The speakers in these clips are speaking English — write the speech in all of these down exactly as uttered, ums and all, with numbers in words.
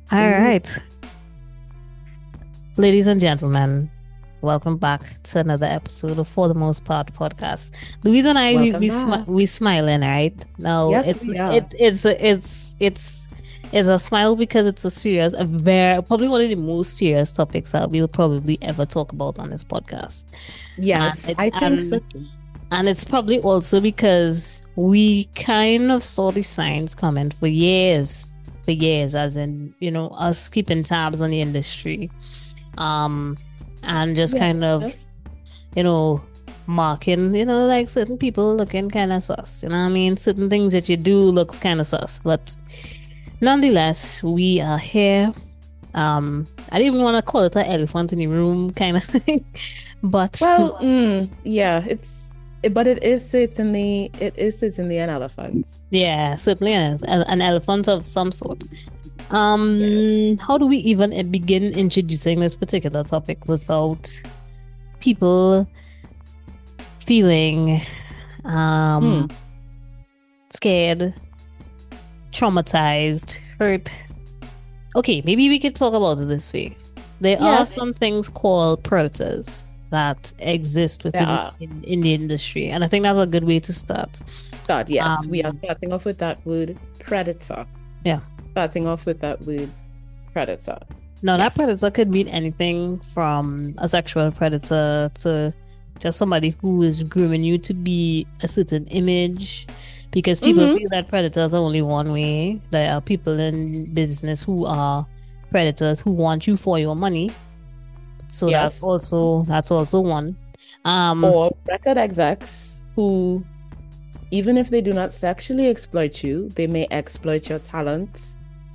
All Ooh, right, ladies and gentlemen, welcome back to another episode of For the Most Part podcast. Louise and I, we welcome we, smi- back. we smiling, right? No, Yes, it's we are. it it's it's it's it's a smile because it's a serious, a very probably one of the most serious topics that we'll probably ever talk about on this podcast, and Yes, it I think so and too. and it's probably also because we kind of saw the signs coming for years, for years, as in you know us keeping tabs on the industry um and just kind of Yes. you know marking you know like certain people looking kind of sus, you know what I mean, certain things that you do looks kind of sus, but nonetheless we are here. um I didn't even want to call it an elephant in the room kind of thing, but Well, mm, yeah, it's it, but it is certainly it is certainly an elephant. yeah, certainly an, an elephant of some sort. Yes. Um how do we even begin introducing this particular topic without people feeling Hmm. um scared, traumatized, hurt? Okay, maybe we could talk about it this way. There are Yes, some things called predators that exist there within are. in, in the industry, and I think that's a good way to start. Start. Yes, we are Um, starting off with that word predator. yeah. Starting off with that word predator. No, that Yes. predator could mean anything from a sexual predator to just somebody who is grooming you to be a certain image, because people Mm-hmm. feel that predators are only one way. There are people in business who are predators who want you for your money. So that's Yes. also that's also one. Um, Or record execs who, even if they do not sexually exploit you, they may exploit your talents.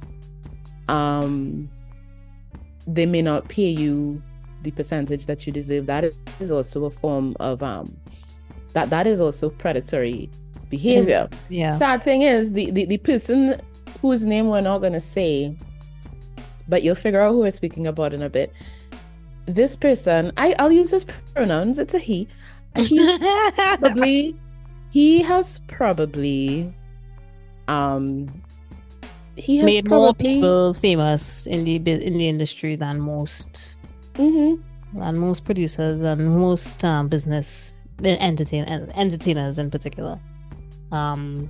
Um, they may not pay you the percentage that you deserve. That is also a form of um that that is also predatory in, behavior. yeah. Sad thing is the, the the person whose name we're not gonna say, but you'll figure out who we're speaking about in a bit. This person, I, I'll use his pronouns, it's a he. He's probably he has probably um he has Made more probably people famous in the bu- in the industry than most mhm. than most producers and most um, business entertain entertainers in particular. Um,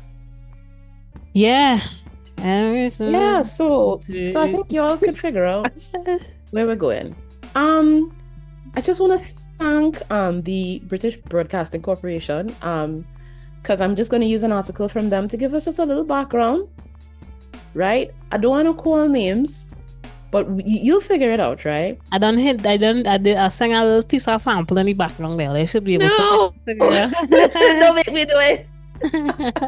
yeah. And Yeah, so- so so I think y'all could figure out where we're going. Um, I just want to thank um the British Broadcasting Corporation um because I'm just going to use an article from them to give us just a little background, right? I don't want to call names, but y- you'll figure it out, right? I don't hit. I don't. I did. I sang a little piece of sample in the background there. They should be able to No, figure don't it make me do it. out.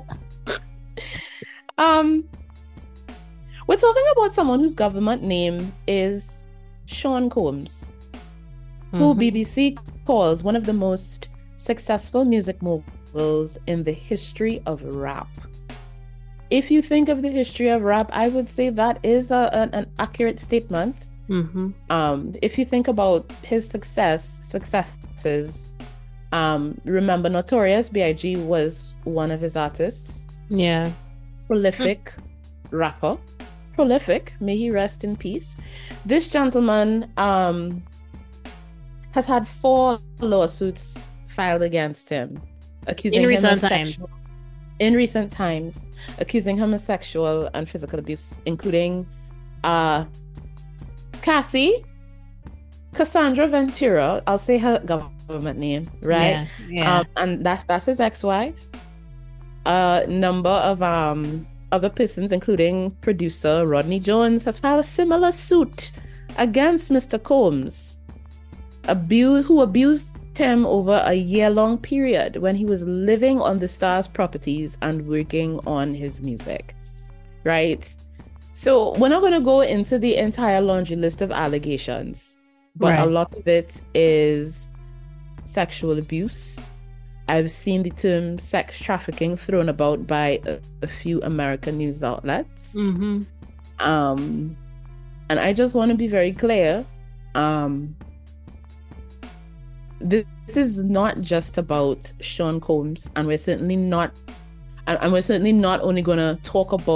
Um, we're talking about someone whose government name is Sean Combs, who Mhm. B B C calls one of the most successful music moguls in the history of rap. If you think of the history of rap, I would say that is a, an, an accurate statement. Mhm. Um, if you think about his success, successes, um, remember Notorious B I G was one of his artists. Yeah. Prolific rapper. Prolific, may he rest in peace. This gentleman um, has had four lawsuits filed against him, In accusing him of recent times. sexual in recent times, accusing him of sexual and physical abuse, including uh, Cassie, Cassandra Ventura. I'll say her government name, right? Yeah. Yeah. Um, and that's that's his ex-wife. A number of um other persons, including producer Rodney Jones, has filed a similar suit against Mister Combs, abused who abused him over a year-long period when he was living on the star's properties and working on his music. Right? So we're not going to go into the entire laundry list of allegations, but a Right. lot of it is sexual abuse. I've seen the term sex trafficking thrown about by a, a few American news outlets. Mhm. Um, and I just want to be very clear. Um, this, this is not just about Sean Combs, and we're certainly not, and, and we're certainly not only going to talk about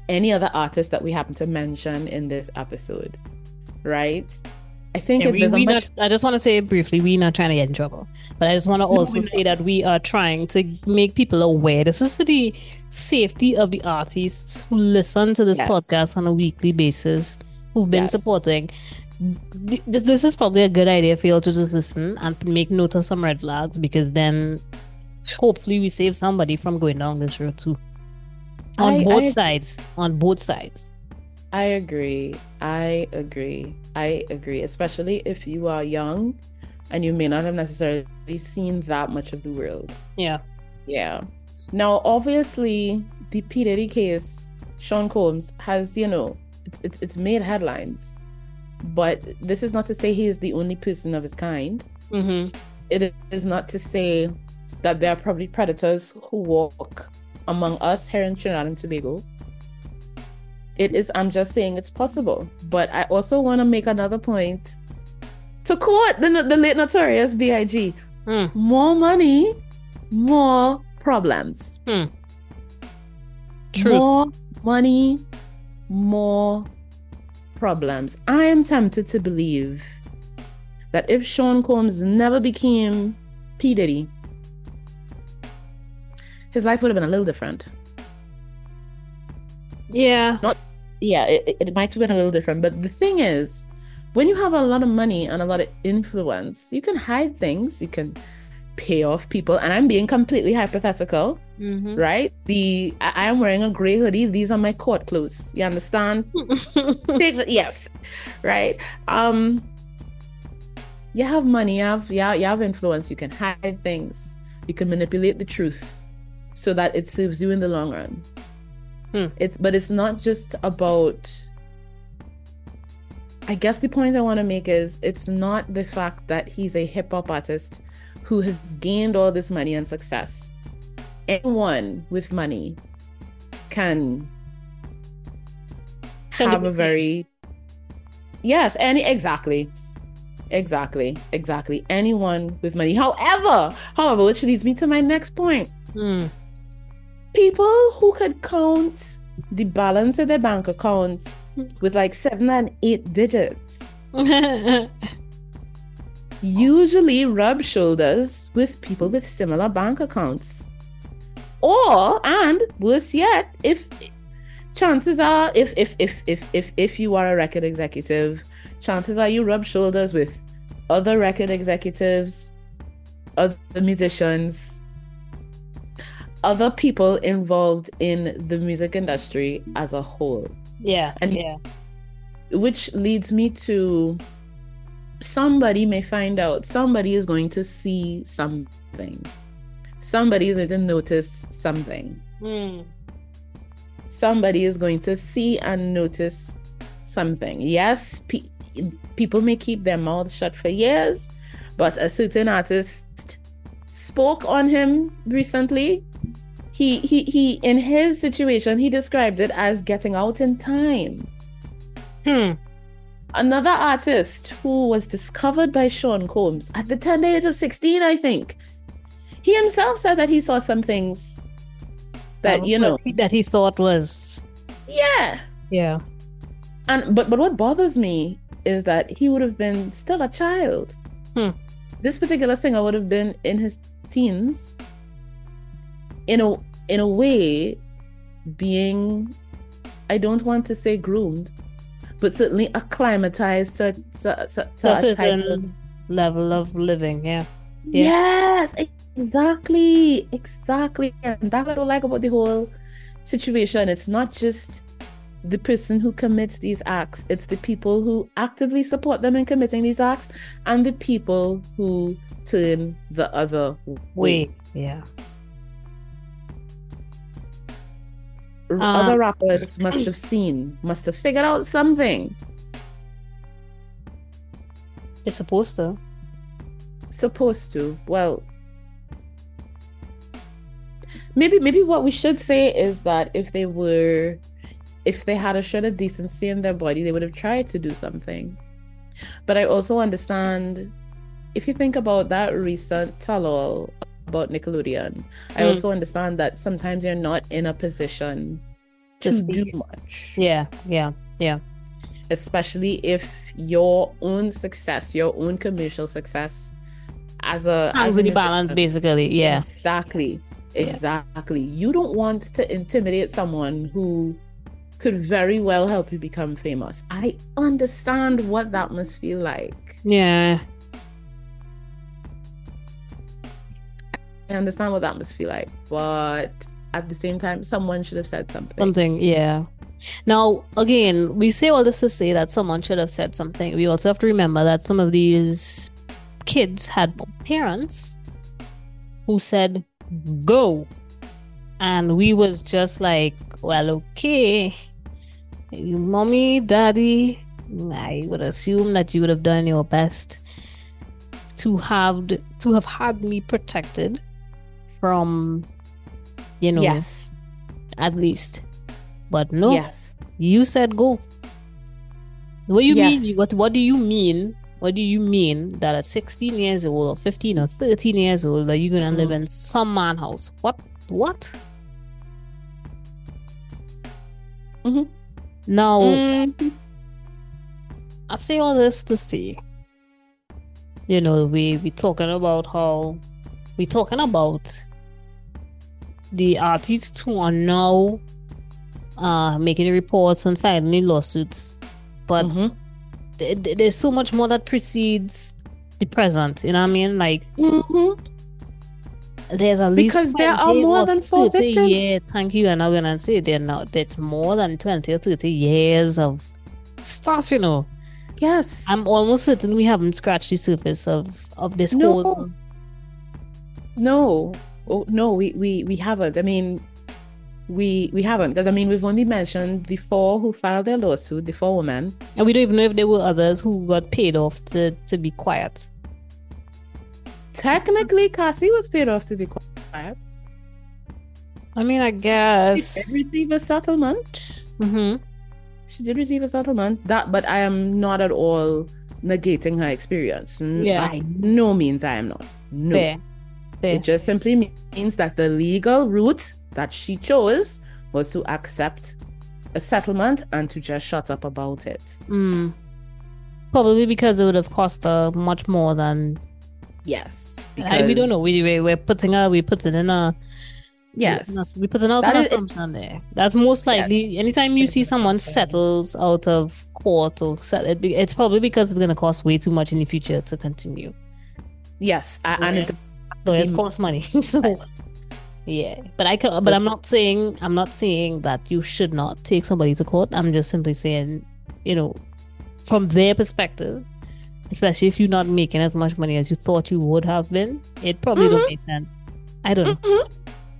any other artist that we happen to mention in this episode, right? I think Yeah, it, we, there's a we much. not, I just want to say briefly, we're not trying to get in trouble. But I just want to No, also we're say not. that we are trying to make people aware. This is for the safety of the artists who listen to this Yes. podcast on a weekly basis, who've been Yes. supporting. This, this is probably a good idea for you all to just listen and make note of some red flags, because then hopefully we save somebody from going down this road too. On I, both I sides. On both sides. I agree. I agree. I agree. Especially if you are young and you may not have necessarily seen that much of the world. Yeah. Yeah. Now, obviously, the P. Diddy case, Sean Combs, has, you know, it's it's it's made headlines. But this is not to say he is the only person of his kind. Mm-hmm. It is not to say that there are probably predators who walk among us here in Trinidad and Tobago. It is, I'm just saying it's possible. But I also want to make another point. To quote the, the late notorious B I G, Mm. more money, more problems. Mm. Truth. More money, more problems. I am tempted to believe that if Sean Combs never became P. Diddy, his life would have been a little different. Yeah. Not, yeah, it, it might have been a little different. But the thing is, when you have a lot of money and a lot of influence, you can hide things, you can pay off people. And I'm being completely hypothetical, Mm-hmm. right? The I, I am wearing a gray hoodie. These are my court clothes. You understand? Take the, yes, right. Um, you have money, you have yeah, you have influence. You can hide things. You can manipulate the truth so that it serves you in the long run. Hmm. It's but it's not just about. I guess the point I want to make is it's not the fact that he's a hip hop artist who has gained all this money and success. Anyone with money can Can have be a very yes, any exactly. Exactly, exactly. Anyone with money. However, however, which leads me to my next point. Mm. People who could count the balance in their bank account with like seven and eight digits usually rub shoulders with people with similar bank accounts. Or, and worse yet, if chances are, if if if if if if you are a record executive, chances are you rub shoulders with other record executives, other musicians, other people involved in the music industry as a whole. Yeah. And yeah. Which leads me to somebody may find out, somebody is going to see something. Somebody is going to notice something. Mm. Somebody is going to see and notice something. Yes, pe- people may keep their mouths shut for years, but a certain artist spoke on him recently. He, he, he, in his situation, he described it as getting out in time. Hmm. Another artist who was discovered by Sean Combs at the tender age of sixteen, I think. He himself said that he saw some things that, you know, he, that he thought was yeah. Yeah. And but but what bothers me is that he would have been still a child. Hmm. This particular singer would have been in his teens, in a in a way, being, I don't want to say groomed, but certainly acclimatized to, to, to, So to a a type of certain level of living, yeah. Yeah. yes, exactly, exactly. And that's what I don't like about the whole situation. It's not just the person who commits these acts, it's the people who actively support them in committing these acts and the people who turn the other way. Wait, yeah. R- Um, Other rappers must have seen, must have figured out something. It's supposed to. Supposed to. Well, maybe maybe what we should say is that if they were, if they had a shred of decency in their body, they would have tried to do something. But I also understand, if you think about that recent tell-all about Nickelodeon, I Mm. also understand that sometimes you're not in a position To to do speak. much, Yeah, yeah, yeah. especially if your own success, your own commercial success as a Hangs as a in the balance, musician. basically. Yeah, Exactly. yeah. Exactly. You don't want to intimidate someone who could very well help you become famous. I understand what that must feel like. Yeah. I understand what that must feel like. But at the same time, someone should have said something. Something, yeah. Now, again, we say all this to say that someone should have said something. We also have to remember that some of these kids had parents who said, go. And we was just like, well, okay. Mommy, daddy, I would assume that you would have done your best to have to have had me protected from, you know, Yes. at least. But no, Yes. you said go. What do you Yes. mean? What what do you mean? What do you mean that at sixteen years old or fifteen or thirteen years old that you're gonna live Mm. in some man house? What? What? Mhm. Now, Mm. I say all this to say, you know, we we talking about how we talking about the artists who are now uh making reports and filing lawsuits, but Mhm. th- th- there's so much more that precedes the present. You know what I mean? Like Mhm. there's at least Because there are twenty more or than four thirty victims. years. Thank you. I'm not gonna say they're not. There's more than twenty or thirty years of stuff. You know. Yes. I'm almost certain we haven't scratched the surface of of this No. whole. No. Oh, no, we, we we haven't. I mean, we we haven't because I mean we've only mentioned the four who filed their lawsuit, the four women. And we don't even know if there were others who got paid off to to be quiet. Technically, Cassie was paid off to be quiet. I mean, I She guess. did receive a settlement. Mm-hmm. She did receive a settlement. That, but I am not at all negating her experience. N- Yeah. By no means, I am not. No. Fair. Fair. It just simply means that the legal route that she chose was to accept a settlement and to just shut up about it. Mm. Probably because it would have cost her much more than. Yes, I, we don't know. We we we're putting her. We put it in a. Yes, We put an out That an is- assumption there. That's most likely. Anytime you see someone settles out of court or settle, it, it's probably because it's going to cost way too much in the future to continue. yes, I, and it, Lawyers, lawyers Mm. cost money. So yeah, but I can. But I'm not saying. I'm not saying that you should not take somebody to court. I'm just simply saying, you know, from their perspective, especially if you're not making as much money as you thought you would have been, it probably don't Mhm. make sense. I don't know. Mhm.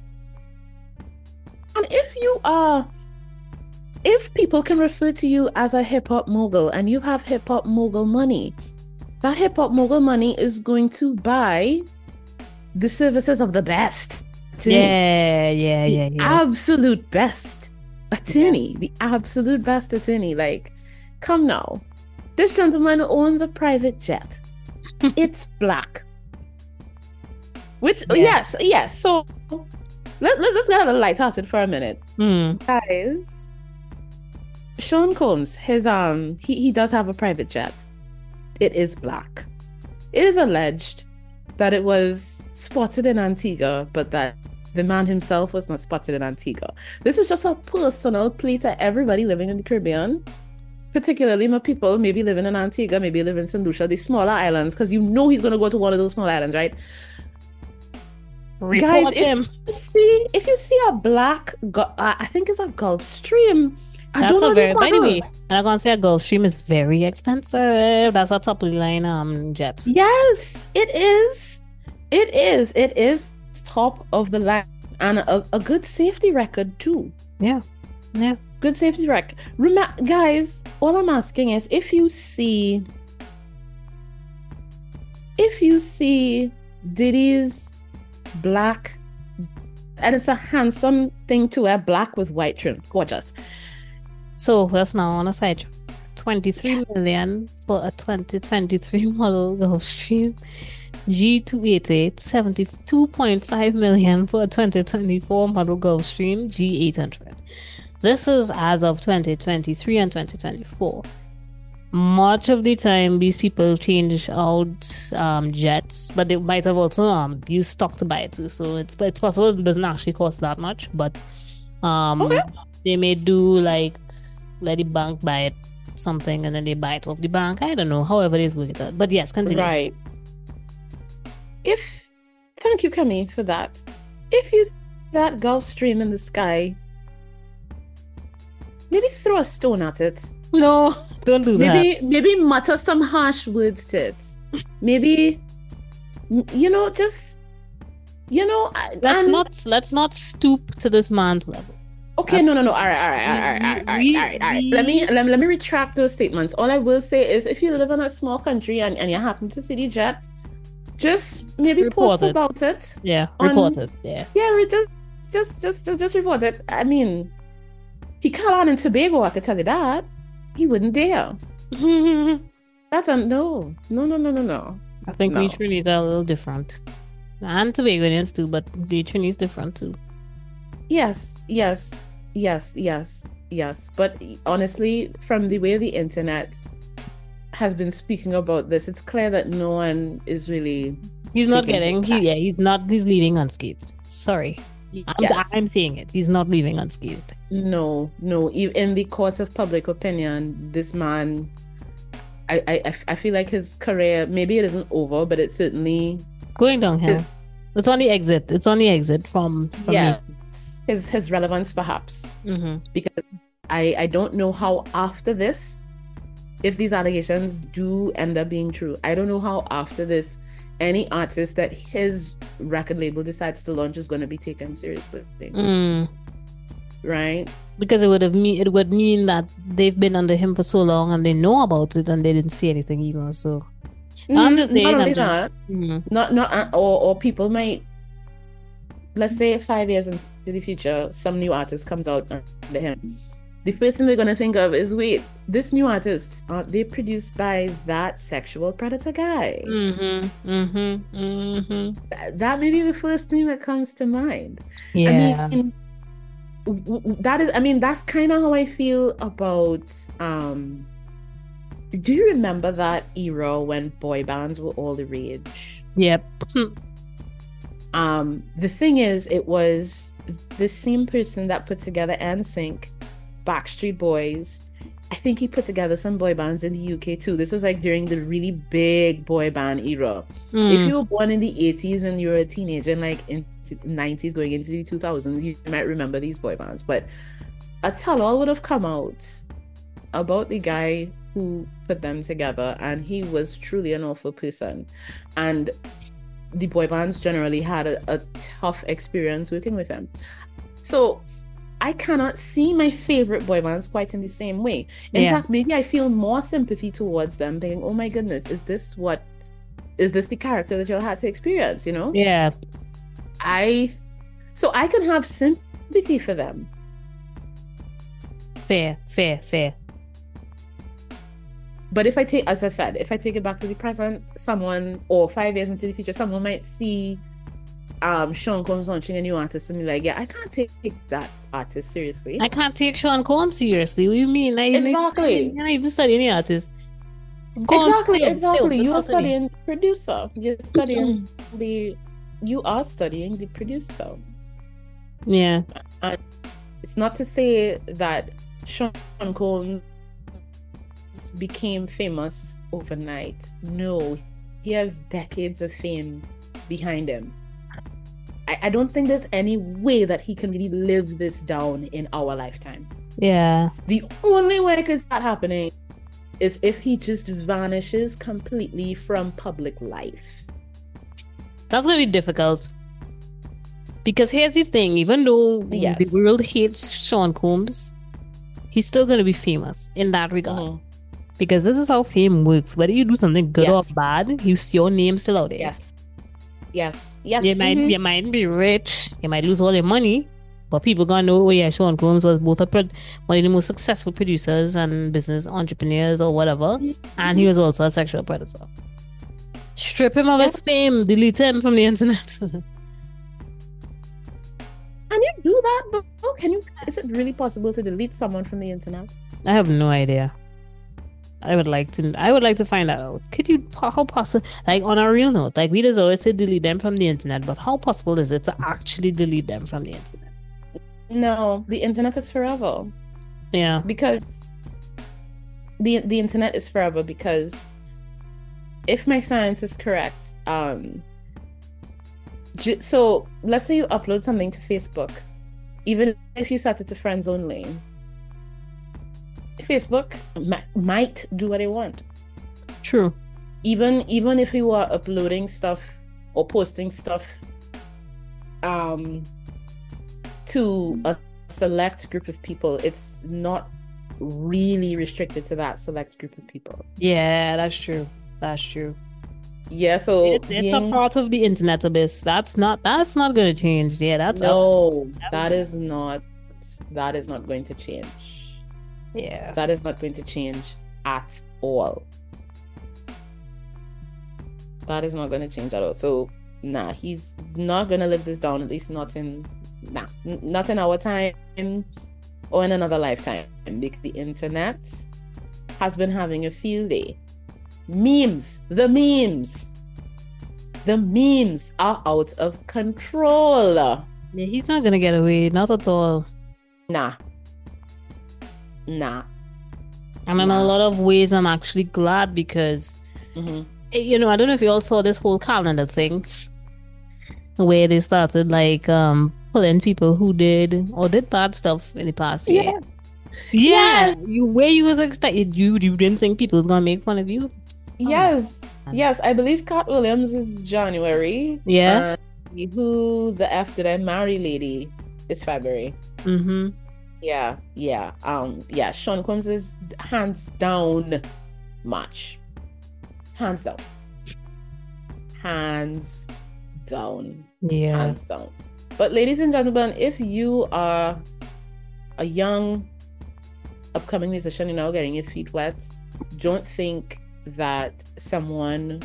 And if you are, if people can refer to you as a hip hop mogul and you have hip hop mogul money, that hip hop mogul money is going to buy the services of the best attorney. Yeah, yeah, The yeah, yeah. absolute best attorney. The absolute best attorney. Like, come now. This gentleman owns a private jet. It's black. Which, Yeah. yes, yes. So let, let, let's get a little lighthearted for a minute. Hmm. Guys, Sean Combs, his um he, he does have a private jet. It is black. It is alleged that it was spotted in Antigua, but that the man himself was not spotted in Antigua. This is just a personal plea to everybody living in the Caribbean, particularly my people maybe living in Antigua, maybe living in Saint Lucia, the smaller islands, because you know he's gonna go to one of those small islands, right? Report Guys, if him. you see if you see a black, gu- uh, I think it's a Gulf Stream. I That's don't know a the very, by the model. way, I'm gonna say a Gulfstream is very expensive. That's a top of the line um jet. Yes, it is. It is. It is top of the line and a, a good safety record too. Yeah, yeah. Good safety record. Remember, guys, all I'm asking is if you see, if you see Diddy's black, and it's a handsome thing to wear, black with white trim, gorgeous. So that's now on a side. twenty-three million for a twenty twenty-three model Gulfstream. G two eighty-eight, seventy-two point five million for a twenty twenty-four model Gulfstream G eight hundred. this is as of twenty twenty-three and twenty twenty-four. Much of the time, these people change out um, jets, but they might have also um, used stock to buy it too. So it's it's possible it doesn't actually cost that much, but um, Okay. they may do like let the bank buy it something and then they buy it off the bank. I don't know, however it is worked out. But yes, continue. Right. If thank you, Camille, for that. If you see that Gulf Stream in the sky, maybe throw a stone at it. No, don't do that. Maybe maybe mutter some harsh words to it. Maybe you know, just you know, Let's and, not let's not stoop to this man's level. okay, That's- no, no, no. All right, all right, all right, all right, all right, We- all right, all right. we- Let me let me let me retract those statements. All I will say is, if you live in a small country and, and you happen to see the jet, just maybe Report post it. about it. Yeah, On- report it. Yeah. Yeah, re- just just just just just report it. I mean, he caught on in Tobago. I could tell you that he wouldn't dare. I That's a no, no, no, no, no, no. think we No. Trinidad are a little different. And Tobagonians too, but the Trinidad is different too. Yes, yes, yes, yes, yes. But honestly, from the way the internet has been speaking about this, it's clear that no one is really. He's not Taking getting. He, back. yeah, he's not. He's leaving unscathed. Sorry, I'm, Yes. I'm saying it. He's not leaving unscathed. No, no. e- In the court of public opinion, this man, I, I, I f- I feel like his career, maybe it isn't over, but it's certainly, Going downhill. Is- It's on the exit. It's on the exit from. from yeah, his his relevance perhaps. Mm-hmm. Because I, I don't know how after this, if these allegations do end up being true, I don't know how after this, any artist that his record label decides to launch is going to be taken seriously, Mm. right? Because it would have mean it would mean that they've been under him for so long and they know about it and they didn't say anything either. So I'm Mhm, just saying. Not I'm only just- that, Mm. not not uh, or or people might, let's say five years into the future, some new artist comes out under him. The first thing they're gonna think of is, wait, this new artist, aren't they produced by that sexual predator guy? Mm-hmm. Mm-hmm. Mm-hmm. Th- That may be the first thing that comes to mind. Yeah. I mean, w- w- that is, I mean, that's kind of how I feel about. Um, do you remember that era when boy bands were all the rage? Yep. Um, the thing is, it was the same person that put together N Sync, Backstreet Boys. I think he put together some boy bands in the U K too. This was like during the really big boy band era. Mm. If you were born in the eighties and you were a teenager, and like in the nineties going into the two thousands, you might remember these boy bands. But a tell-all would have come out about the guy who put them together, and he was truly an awful person. And the boy bands generally had a, a tough experience working with him. So I cannot see my favorite boy bands quite in the same way. In Yeah. fact, maybe I feel more sympathy towards them, thinking, oh my goodness, is this what, is this the character that you'll have to experience, you know? Yeah. I, so I can have sympathy for them. Fair. Fair. Fair. But if I take, as I said, if I take it back to the present, someone, or five years into the future, someone might see um Sean Combs launching a new artist and be like, yeah, I can't take that artist seriously. I can't take Sean Combs seriously. What do you mean? Like, Exactly. You're not even studying the artist. Go on, Exactly, still, exactly. still, You are without studying. studying producer. You're studying the, you are studying the producer. Yeah. It's not to say that Sean Combs became famous overnight. No, he has decades of fame behind him. I, I don't think there's any way that he can really live this down in our lifetime. Yeah. The only way it could start happening is if he just vanishes completely from public life. That's gonna be difficult. Because here's the thing, even though Yes. the world hates Sean Combs, he's still gonna be famous in that regard. Mhm. Because this is how fame works. Whether you do something good Yes. or bad, you see your name still out there. Yes. Yes. Yes. You might mhm. you might be rich, you might lose all your money, but people gonna know, oh yeah, Sean Combs was both a pro- one of the most successful producers and business entrepreneurs or whatever, and he was also a sexual predator. Strip him of his Yes. fame, delete him from the internet. And you do that though? Can you? Is it really possible to delete someone from the internet? I have no idea. I would like to. I would like to find out. Could you? How possible? Like on a real note, like we just always say delete them from the internet, but how possible is it to actually delete them from the internet? No, the internet is forever. Yeah. Because the the internet is forever because if my science is correct, um, j- so let's say you upload something to Facebook, even if you set it to friends only. Facebook m- might do what they want. True. Even even if you are uploading stuff or posting stuff um to a select group of people, it's not really restricted to that select group of people. Yeah, that's true. That's true. Yeah, so it's it's being... a part of the internet abyss. That's not that's not going to change. Yeah, that's no, up. that is not that is not going to change. Yeah. That is not going to change at all. That is not going to change at all. So, nah, he's not going to live this down, at least not in, nah, n- not in our time or in another lifetime. The, the internet has been having a field day. Memes, the memes, the memes are out of control. Yeah, he's not going to get away, not at all. Nah. Nah. And in nah. a lot of ways, I'm actually glad because, mm-hmm. you know, I don't know if you all saw this whole calendar thing where they started like um pulling people who did or did bad stuff in the past year. Yeah. Yeah. Yes. You where you was expected you you didn't think people was gonna make fun of you? Yes. Oh, yes, I believe Cat Williams is January. Yeah. And who the F did I marry lady is February. Mm-hmm. Yeah, yeah. Um, yeah, Sean Combs is hands down match. Hands down. Hands down. Yeah. Hands down. But ladies and gentlemen, if you are a young upcoming musician, you know, getting your feet wet, don't think that someone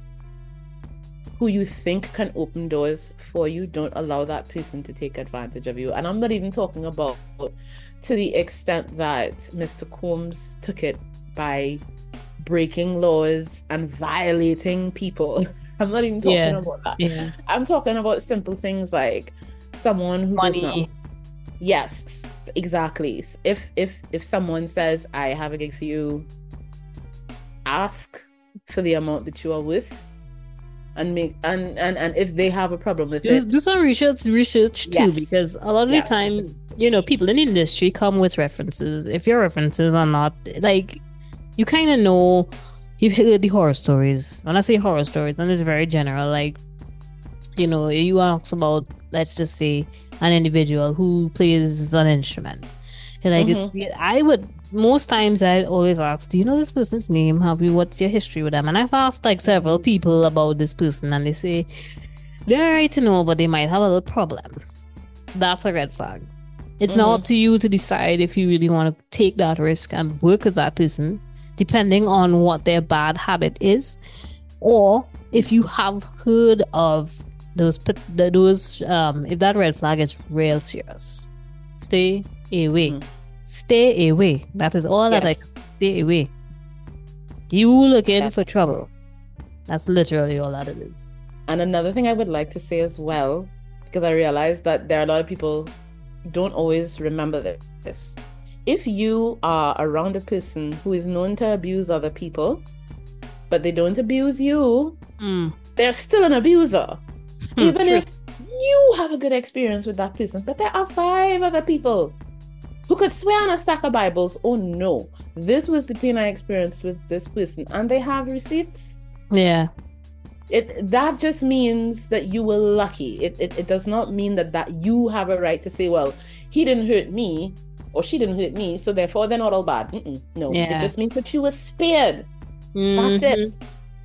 who you think can open doors for you, don't allow that person to take advantage of you. And I'm not even talking about to the extent that Mister Combs took it by breaking laws and violating people. I'm not even talking yeah. about that. Yeah. I'm talking about simple things like someone who Money. does not. Yes, exactly. If if if someone says, I have a gig for you, ask for the amount that you are worth. And make and, and and if they have a problem with do, it, do some research research too, yes. because a lot of yes, the time, you know, people in the industry come with references. If your references are not like, you kind of know, you've heard the horror stories. When I say horror stories, then it's very general. Like, you know, you ask about, let's just say, an individual who plays an instrument. And like, mm-hmm. it, I would. Most times I always ask, do you know this person's name? Have you, what's your history with them? And I've asked like several people about this person and they say, they're right to know, but they might have a little problem. That's a red flag. It's mm-hmm. now up to you to decide if you really want to take that risk and work with that person, depending on what their bad habit is, or if you have heard of those, those um, if that red flag is real serious, stay away. Mm-hmm. Stay away. That is all yes. that I stay away. You looking That's for trouble. That's literally all that it is. And another thing I would like to say as well, because I realize that there are a lot of people who don't always remember this. If you are around a person who is known to abuse other people, but they don't abuse you, mm. they're still an abuser. Hmm, Even true. if you have a good experience with that person, but there are five other people who could swear on a stack of Bibles, oh no, this was the pain I experienced with this person, and they have receipts. Yeah. It that just means that you were lucky. It, it it does not mean that, that you have a right to say, well, he didn't hurt me, or she didn't hurt me, so therefore they're not all bad. Mm-mm, no, yeah. It just means that you were spared. Mm-hmm. That's it.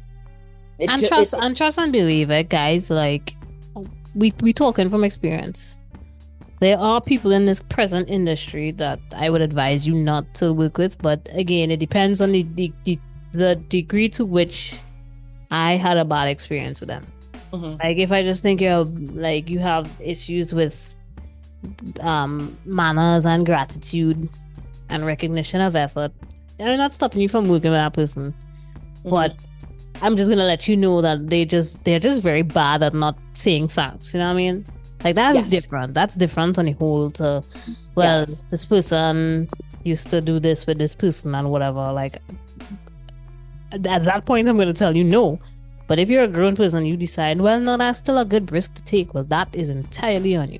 it and ju- trust it, and trust and believe it, guys. Like, we we talking from experience. There are people in this present industry that I would advise you not to work with, but again, it depends on the the, the, the degree to which I had a bad experience with them. Mm-hmm. Like, if I just think you're like you have issues with um manners and gratitude and recognition of effort. They're not stopping you from working with that person. Mhm. But I'm just gonna let you know that they just they're just very bad at not saying thanks. You know what I mean? Like that's Yes. different. That's different on the whole to well, Yes. this person used to do this with this person and whatever. Like at that point I'm gonna tell you no. But if you're a grown person, you decide, well, no, that's still a good risk to take. Well, that is entirely on you.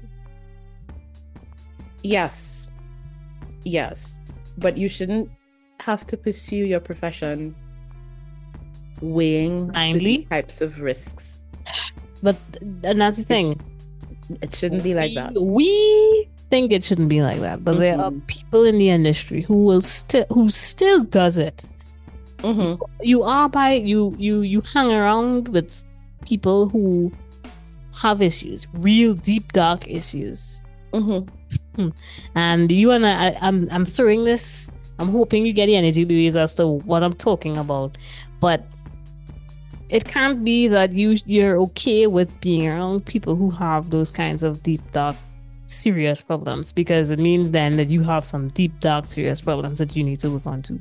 Yes. Yes. But you shouldn't have to pursue your profession weighing Blindly? certain types of risks. But and that's the thing. It shouldn't be like we, that. We think it shouldn't be like that, but there are Mhm. people in the industry who will still who still does it. Mhm. You are by you you you hang around with people who have issues, real deep dark issues. Mhm. And you and I, I I'm I'm throwing this. I'm hoping you get the energy, Louise, as to what I'm talking about. But it can't be that you you're okay with being around people who have those kinds of deep dark serious problems, because it means then that you have some deep dark serious problems that you need to work on too.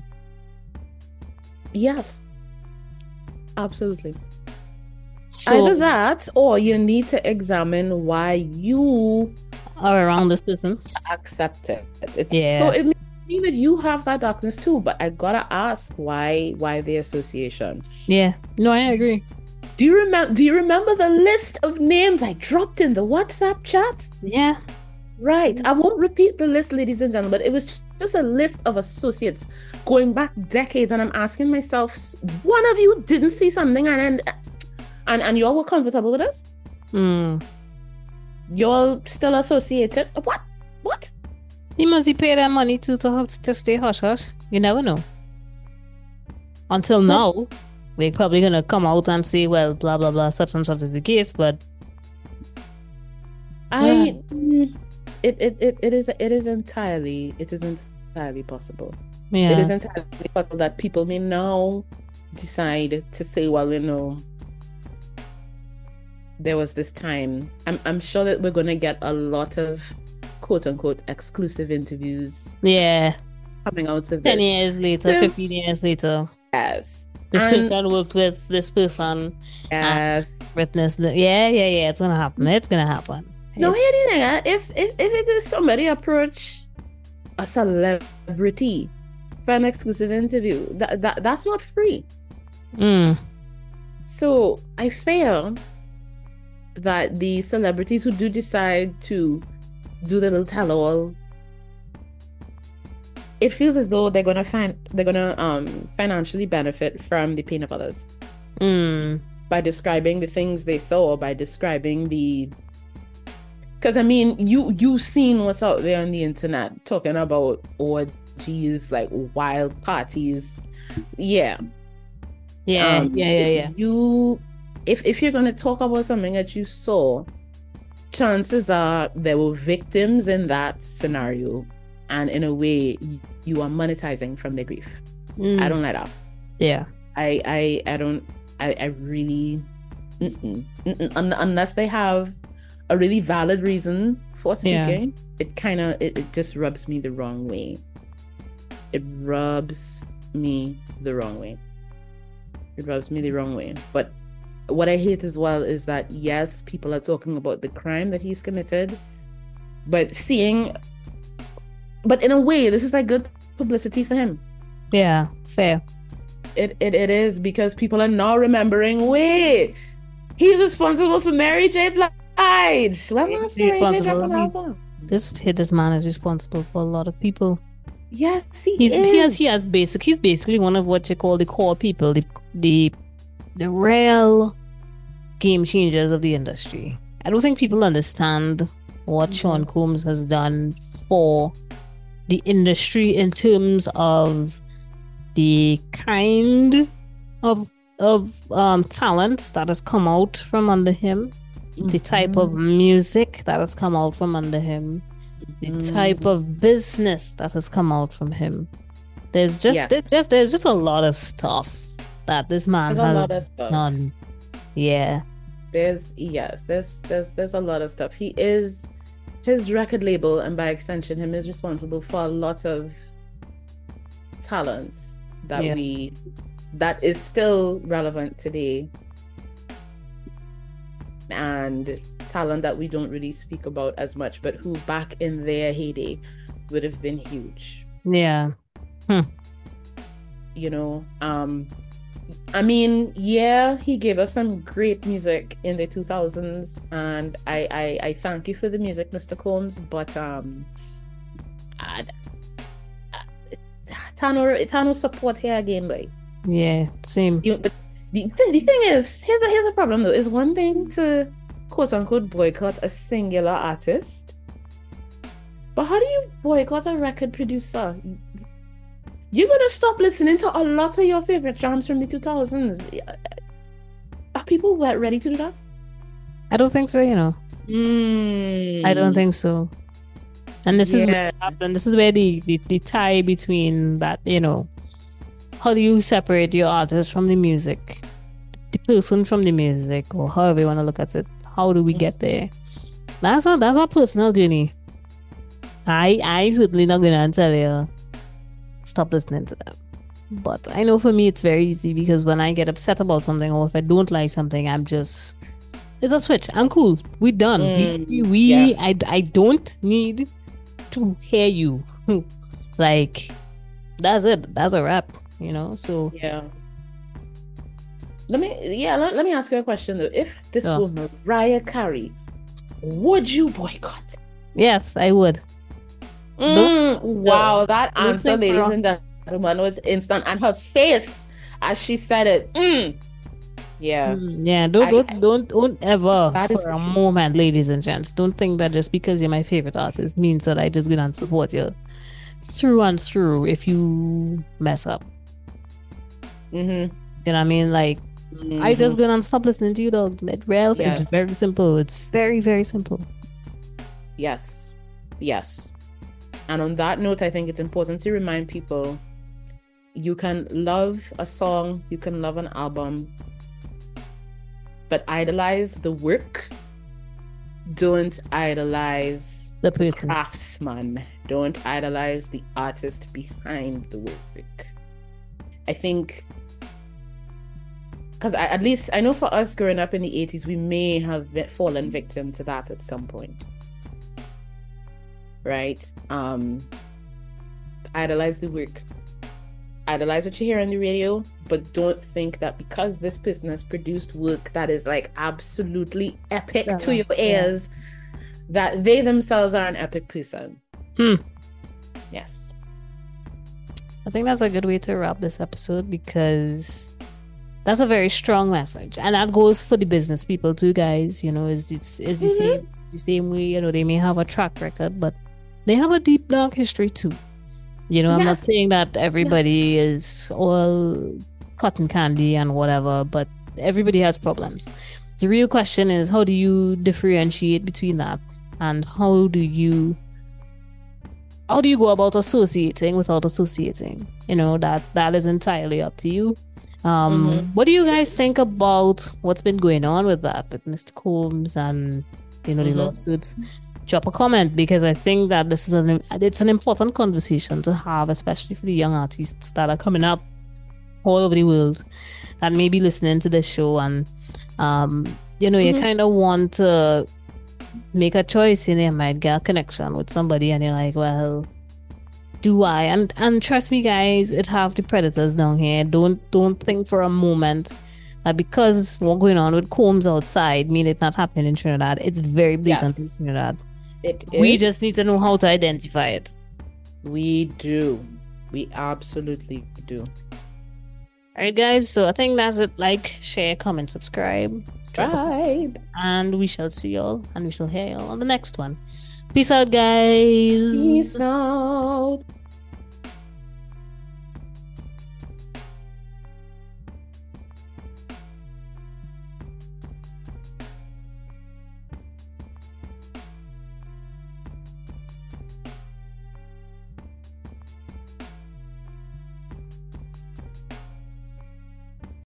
Yes. Absolutely. So Either that, or you need to examine why you are around this person. accept it. It- Yeah. So it may mean that you have that darkness too, but I gotta ask why why the association? Yeah. No, I agree. Do you remember do you remember the list of names I dropped in the WhatsApp chat? Yeah. Right. I won't repeat the list, ladies and gentlemen, but it was just a list of associates going back decades, and I'm asking myself, one of you didn't see something and and and, and y'all were comfortable with us? Mm. Y'all still associated? What? What? He must he pay that money to to have to stay hush hush. You never know. Until now, they're probably gonna come out and say, well, blah blah blah, such and such is the case, but I mm, it, it it it is it is entirely it is entirely possible. yeah. It is entirely possible that people may now decide to say, well, you know, there was this time. I'm I'm sure that we're gonna get a lot of quote unquote exclusive interviews Yeah. coming out of Ten this. years later, Yeah. fifteen years later. Yes. This And- person worked with this person. Yes. Witness the, yeah, yeah, yeah. It's gonna happen. It's gonna happen. No, It's- hear the thing, eh? if, if if it is somebody approach a celebrity for an exclusive interview, that, that that's not free. Mm, So I fear that the celebrities who do decide to do the little tell-all, it feels as though they're gonna find they're gonna um financially benefit from the pain of others mm, by describing the things they saw, by describing the because I mean you you've seen what's out there on the internet talking about orgies, like wild parties. Yeah. yeah, Um, yeah, yeah, yeah. You, if if you're gonna talk about something that you saw, chances are there were victims in that scenario, and in a way, y- you are monetizing from their grief. Mm, I don't like that. Yeah. I I I don't. I I really, mm-mm, mm-mm, un- unless they have a really valid reason for Yeah. speaking, it kind of it, it just rubs me the wrong way. It rubs me the wrong way. It rubs me the wrong way. But what I hate as well is that yes, people are talking about the crime that he's committed, but seeing, but in a way, this is like good publicity for him. Yeah. Fair. It it, it is, because people are now remembering, wait, he's responsible for Mary J. Blige. When He's was Mary J. responsible. Blige He's- album? This this man is responsible for a lot of people. Yes, he He's is. he has he has basic. He's basically one of what you call the core people, the the the real game changers of the industry. I don't think people understand what Mhm. Sean Combs has done for the industry in terms of the kind of of um talent that has come out from under him, the type of music that has come out from under him, the Mhm. type of business that has come out from him. There's just Yes. there's just there's just a lot of stuff that this man There's a lot has of stuff. done. Yeah. There's yes, there's there's there's a lot of stuff. He is his record label, and by extension, him, is responsible for a lot of talents that Yeah. we that is still relevant today, and talent that we don't really speak about as much, but who back in their heyday would have been huge. Yeah. Hmm. You know, um, I mean, yeah, he gave us some great music in the two thousands, and I, I, I thank you for the music, Mister Combs, but um, I, I, Tano, Tano support here again, boy. Yeah, same. You, but the, the thing is, here's a, here's a problem though. It's one thing to quote unquote boycott a singular artist, but how do you boycott a record producer? You're gonna stop listening to a lot of your favorite jams from the two thousands. Are people ready to do that? I don't think so, you know. Mm. I don't think so. And this Yeah. is where and this is where the, the, the tie between that, you know, how do you separate your artist from the music? The person from the music, or however you want to look at it. How do we get there? That's a that's a personal journey. I I certainly not gonna tell you stop listening to them. But I know for me it's very easy, because when I get upset about something, or if I don't like something, I'm just it's a switch. I'm cool. We done. Mm, we we yes. I, I don't need to hear you. Like, that's it. That's a wrap, you know? So Yeah. Let me yeah, let, let me ask you a question though. If this Yeah. were Mariah Carey, would you boycott? yes, I would. Mm, wow, that don't answer, think ladies wrong. and gentlemen, was instant, and her face as she said it. Mm. Yeah. Mm, yeah, don't I- don't don't don't ever That for is a true. moment, ladies and gents, don't think that just because you're my favorite artist means that I just gonna support you through and through if you mess up. Mm-hmm. You know what I mean? Like, I just gonna stop listening to you, dog. It real. Yes. It's very simple. It's very very simple. Yes. Yes. And on that note, I think it's important to remind people you can love a song, you can love an album, but idolize the work. Don't idolize The person. craftsman. Don't idolize the artist behind the work. I think, because at least I know for us growing up in the eighties, we may have fallen victim to that at some point. Right? Um, idolize the work. Idolize what you hear on the radio, but don't think that because this person has produced work that is like absolutely epic Yeah, to your yeah. ears, that they themselves are an epic person. Hmm. Yes. I think that's a good way to wrap this episode, because that's a very strong message, and that goes for the business people too, guys. You know, it's it's, it's the Mhm. same it's the same way. You know, they may have a track record, but they have a deep dark history too. You know, I'm not Yes. saying that everybody is all cotton candy and whatever, but everybody has problems. The real question is, how do you differentiate between that, and how do you how do you go about associating without associating? You know, that that is entirely up to you. Um, Mhm. What do you guys think about what's been going on with that, with Mister Combs and, you know, the Mhm. lawsuits? Drop a comment, because I think that this is an it's an important conversation to have, especially for the young artists that are coming up all over the world that may be listening to this show, and um, you know, you Mhm. kind of want to make a choice, and you might get a connection with somebody, and you're like, well, do I? And and trust me, guys, it have the predators down here. Don't don't think for a moment that because what's going on with Combs outside mean it's not happening in Trinidad. It's very blatant Yes. in Trinidad. It is. We just need to know how to identify it. We do. We absolutely do. All right, guys. So I think that's it. Like, share, comment, subscribe. Tribe. And we shall see y'all, and we shall hear y'all on the next one. Peace out, guys. Peace out.